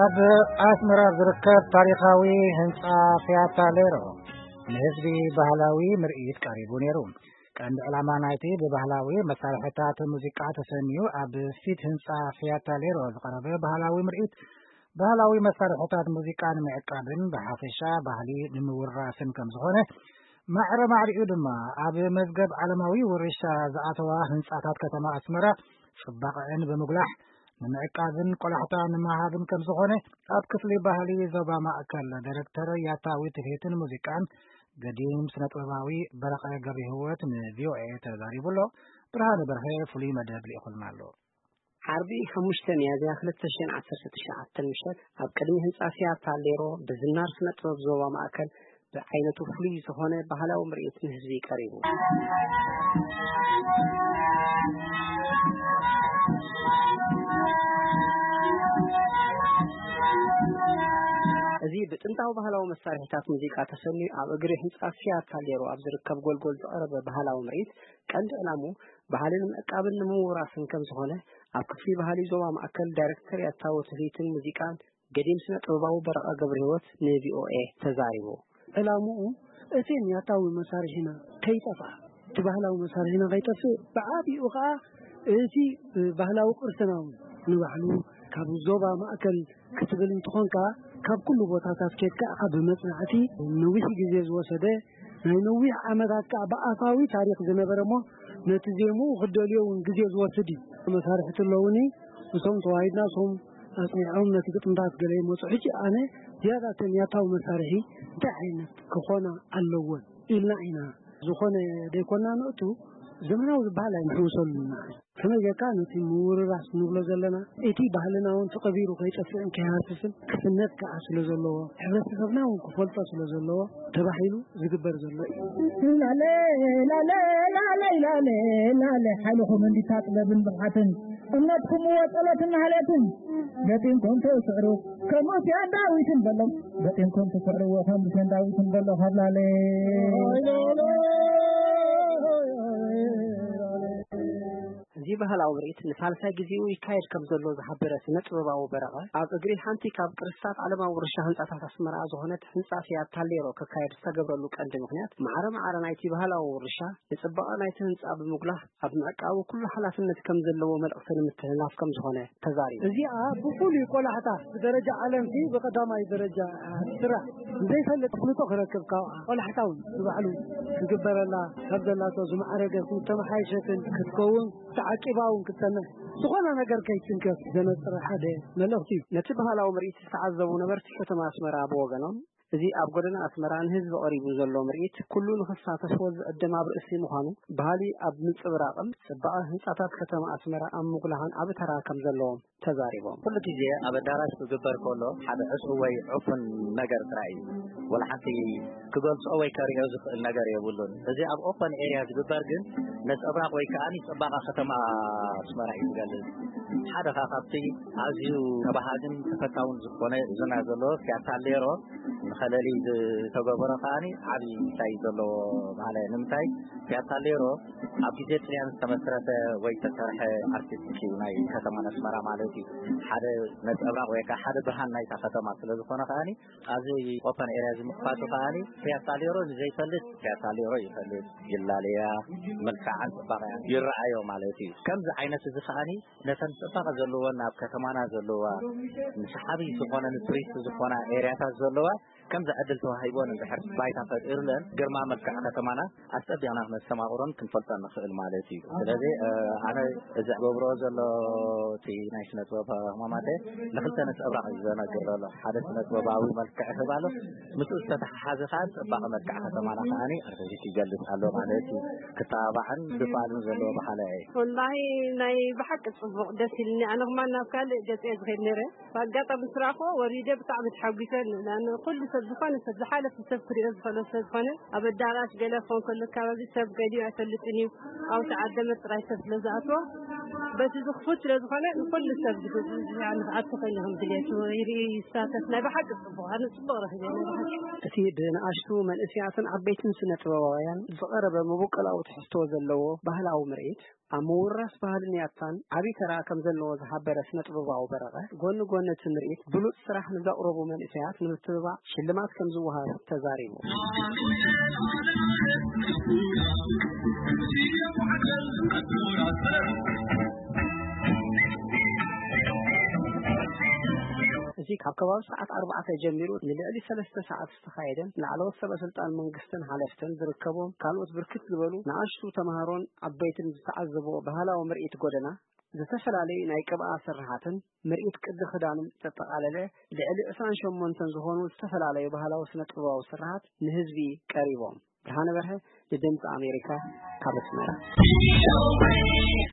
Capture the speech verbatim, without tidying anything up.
ኣብ ኣስመራ ዝርከብ ታሪኻዊ ህንጻ ፊያታሌሮ ንህዝቢ ባህላዊ ምርኢት ቀሪቡ ነይሩ። ቀንዲ ዕላማ ናይቲ ብባህላዊ መሳርሕታት ሙዚቃ ተሰኒዩ ኣብ ፊት ህንጻ ፊያታሌሮ ዝቐረበ ባህላዊ ምርኢት ባህላዊ መሳርሕታት ሙዚቃ ንምዕቃብን ብሓፈሻ ባህሊ ንምውራስን ከም ዝኾነ ማዕረ ማዕሪኡ ድማ ኣብ መዝገብ ዓለማዊ ውርሻ ዝኣተዋ ህንጻታት ከተማ ኣስመራ ጽባቐአን ብምጉላሕ ንምዕቃብን ቆላሕታ ንምሃብን ከም ዝኾነ ኣብ ክፍሊ ባህሊ ዞባ ማእከል ዳይሬክተር ያታዊ ትርኢትን ሙዚቃን ገዲም ስነ-ጥበባዊ በረኸ ገብረ ህይወት ንቪኦኤ ተዛሪቡሎ። ብርሃነ በርሀ ፍሉይ መደብ ልኢኹልና ኣሎ። ዓርቢ ሓሙሽተ ሚያዝያ ሁለት ሺህ ዓሰርተ ትሽዓተ ምሽት ኣብ ቅድሚ ህንጻ ፊያታሌሮ ብዝናር ስነ-ጥበብ ዞባ ማእከል ብዓይነቱ ፍሉይ ዝኾነ ባህላዊ ምርኢት ንህዝቢ ቀሪቡ። እዚ ብጥንታዊ ባህላዊ መሳርሕታት ሙዚቃ ተሰኒዩ ኣብ እግሪ ህንጻ ፊያታሌሮ ኣብ ዝርከብ ጎልጎል ዝቐረበ ባህላዊ ምርኢት ቀንዲ ዕላሙ ባህልን ምዕቃብን ንምውራስን ከም ዝኾነ ኣብ ክፍሊ ባህሊ ዞባ ማእከል ዳይሬክተር ያታዊ ትርኢትን ሙዚቃን ገዲም ስነ-ጥበባዊ በረኸ ገብረ ህይወት ንቪኦኤ ተዛሪቡ። ዕላሙኡ እቲ ያታዊ መሳርሒና ከይጠፋ እቲ ባህላዊ መሳርሒና ከይጠፍእ ብዓቢኡ ከዓ እቲ ባህላዊ ቅርስና ንባዕሉ ካብ ዞባ ማእከል ክትብል እንትኾንካ ካብ ኩሉ ቦታታት ኬድካ ኣብ መጽናዕቲ ነዊሕ ግዜ ዝወሰደ ናይ ነዊሕ ዓመታት ከዓ ብኣፋዊ ታሪክ ዝነበረ ሞ ነቲ ዜሙ ክደልዮውን ግዜ ዝወስድ እዩ። መሳርሕቲ ኣለውኒ እሶም ተዋሂድና እሶም ኣጽኒዖም ነቲ ግጥምታት ገለ ይመፁ። ሕጂ ኣነ ዝያዳተን ያታዊ መሳርሒ እንታይ ዓይነት ክኾና ኣለዎን ኢልና ኢና ዝኾነ ደይኮና ንእቱ ዘመናዊ ዝበሃል ኣይንሕውሰሉና ከመይ ጌርካ ነቲ ምውርራስ ንብሎ ዘለና እቲ ባህልና እውን ተቐቢሩ ከይጠፍእን ከይሃርስስን ክፍነት ከዓ ስለ ዘለዎ ሕብረተሰብና እውን ክፈልጦ ስለ ዘለዎ ተባሂሉ ዝግበር ዘሎ እዩ። ላሌ ላሌ ላሌ ላሌ ላሌ ሓይልኩም እንዲታጥበብን ብቕዓትን እምነትኩም ወጸሎትን ሃልያትን ገጢንኩም ተስዕሩ ከሙስያን ዳዊትን በሎ ገጢንኩም ተስዕሩ ከሙስያን ዳዊትን በሎ ሀብላሌ እዚ ባህላዊ ምርኢት ንሳልሳይ ጊዜኡ ይካየድ ከም ዘሎ ዝሓበረ ስነ-ጥበባዊ በረኸ ኣብ እግሪ ሓንቲ ካብ ቅርስታት ዓለማዊ ውርሻ ህንጻታት ኣስመራ ዝኾነት ህንጻ ፊያታሌሮ ክካየድ ዝተገብረሉ ቀንዲ ምክንያት ማዕረ ማዕረ ናይቲ ባህላዊ ውርሻ ንጽባቐ ናይቲ ህንጻ ብምጉላህ ኣብ ምዕቃቡ ኩሉ ሓላፍነት ከም ዘለዎ መልእኽቲ ንምትሕልላፍ ከም ዝኾነ ተዛሪቡ። እዚኣ ብፍሉይ ቆላሕታ ብደረጃ ዓለምቲ ብቐዳማይ ደረጃ ስራሕ ዘይፈልጥ ፍሉጦ ክረክብ ካብ ቆላሕታውን ዝባዕሉ ዝግበረላ ካብ ዘላቶ ዝማዕረገት ተመሓይሸትን ክትከውን ተዓቂባውን ክትሰንሕ ዝኾነ ነገር ከይትንከፍ ዘነፅረ ሓደ መልእኽቲ እዩ። ነቲ ባህላዊ ምርኢት ዝተዓዘቡ ነበርቲ ከተማ ኣስመራ ብወገኖም እዚ ኣብ ጎደና ኣስመራ ንህዝቢ ቀሪቡ ዘሎ ምርኢት ኩሉ ንኽሳተፎ ዝዕድም ኣብ ርእሲ ምዃኑ ባህሊ ኣብ ምንጽብራቕን ጽባቐ ህንጻታት ከተማ ኣስመራ ኣብ ምጉላህን ኣብ ተራ ከም ዘለዎም ተዛሪቦም። ኩሉ ግዜ ኣብ ኣዳራሽ ዝግበር ከሎ ሓደ ዕፁ ወይ ዕፉን ነገር ጥራይ ወላ ሓንቲ ክገልጾ ወይ ከሪኦ ዝኽእል ነገር የብሉን። እዚ ኣብ ኦፐን ኤርያ ዝግበር ግን ነጸብራቕ ወይ ከዓኒ ጽባቐ ከተማ ኣስመራ እዩ ዝገልጽ። ሓደ ካብቲ ኣዝዩ ተባሃግን ተፈታውን ዝኾነ ዝና ዘለዎ ፊያታሌሮ ንኸለሊ ዝተገበረ ከዓኒ ዓብዪ እንታይ ዘለዎ ማለት ንምንታይ ፊያታሌሮ ኣብ ግዜ ጥልያን ዝተመስረተ ወይ ተሰርሐ ኣርቲስቲክ እዩ ናይ ከተማ ኣስመራ ማለት እዩ። ሓደ ነጸብራቕ ወይ ከዓ ሓደ ብርሃን ናይታ ከተማ ስለ ዝኾነ ከዓኒ ኣብዚ ኦፐን ኤርያ ዝምክፋቱ ከዓኒ ፊያታሌሮ ንዘይፈልጥ ፊያታሌሮ ይፈልጥ ይላለያ መልክዓን ጽባቐን ይረኣዮ ማለት እዩ። ከምዚ ዓይነት እዚ ከዓኒ ነተን ጽባቐ ዘለወን ኣብ ከተማና ዘለዋ ንሰሓቢ ዝኾነ ንቱሪስት ዝኾነ ኤርያታት ዘለዋ ከምዚ ዕድል ተዋሂቦን እንድሕር ባይታ ፈጢሩለን ግርማ መልክዕ ከተማና ኣፀቢቕና ክነስተማቕሮን ክንፈልጦን ንኽእል ማለት እዩ። ስለዚ ኣነ እዚ ገብሮ ዘሎ እቲ ናይ ስነ ጥበብ ህማማተ ንክልተ ነፀብራቕ እዩ ዘነግር ዘሎ። ሓደ ስነ ጥበባዊ መልክዕ ህብ ኣሎ፣ ምስኡ ዝተተሓሓዘ ከዓ ፅባቐ መልክዕ ከተማና ከዓኒ ኣርቲስት ይገልፅ ኣሎ ማለት እዩ። ክተባብዓን ብፋልን ዘለዎ ባህለ እዩ። ወላሂ ናይ ብሓቂ ፅቡቕ ደስ ኢልኒ። ኣነ ከማን ናብ ካልእ ገፅ ዝኸይድ ነይረ ብኣጋጣሚ ስራኾ ወሪደ ብጣዕሚ ተሓጒሰን ለኣነ ኩሉ ሰብ ዝኾነ ሰብ ዝሓለፈ ሰብ ክሪኦ ዝኽእሎ ሰብ ዝኾነ ኣብ ኣዳራሽ ገለ ክኾን ከሎ ከባቢ ሰብ ገሊኡ ኣይፈልጥን እዩ ኣብቲ ዓደመ ጥራይ ሰብ ስለዝኣትዎ بس زخفت لزخنا كل سبب يعني أعتقد إنهم دليل يري ساتنا بحق الصبح هذا صبره يعني أكيد نعشتو من إسياسن عبيتن سنة روايان زقرب مبوكل أو تحستو زلوا بهلا أو مريت أمور راس بهالنياتان عبي ترى كم زلوا زحبر سنة رواو برغة قون قون تمريت بلوت صراح نزا قربو من إسياس نمتبع شلمات كم زوها تزاريمو ذيك عقبال ساعة أربعة جميرو للعلي ثلاثة ساعات استخايدا لعلى وصل سلطان منقستن حالفتن بركبهم قالوا بركت لبلو نعشتو تمهارون عبيتن تعذبوا بهلا ومرئيت قدنا زتفل علي نايكب آسر راحتن مرئيت قد خدان تتقالله لعلي أسان شمونتن زهونو استفل علي بهلا وسنة قباو سرحات نهزبي قريبهم برهان برها لدمت أمريكا كابت ميرا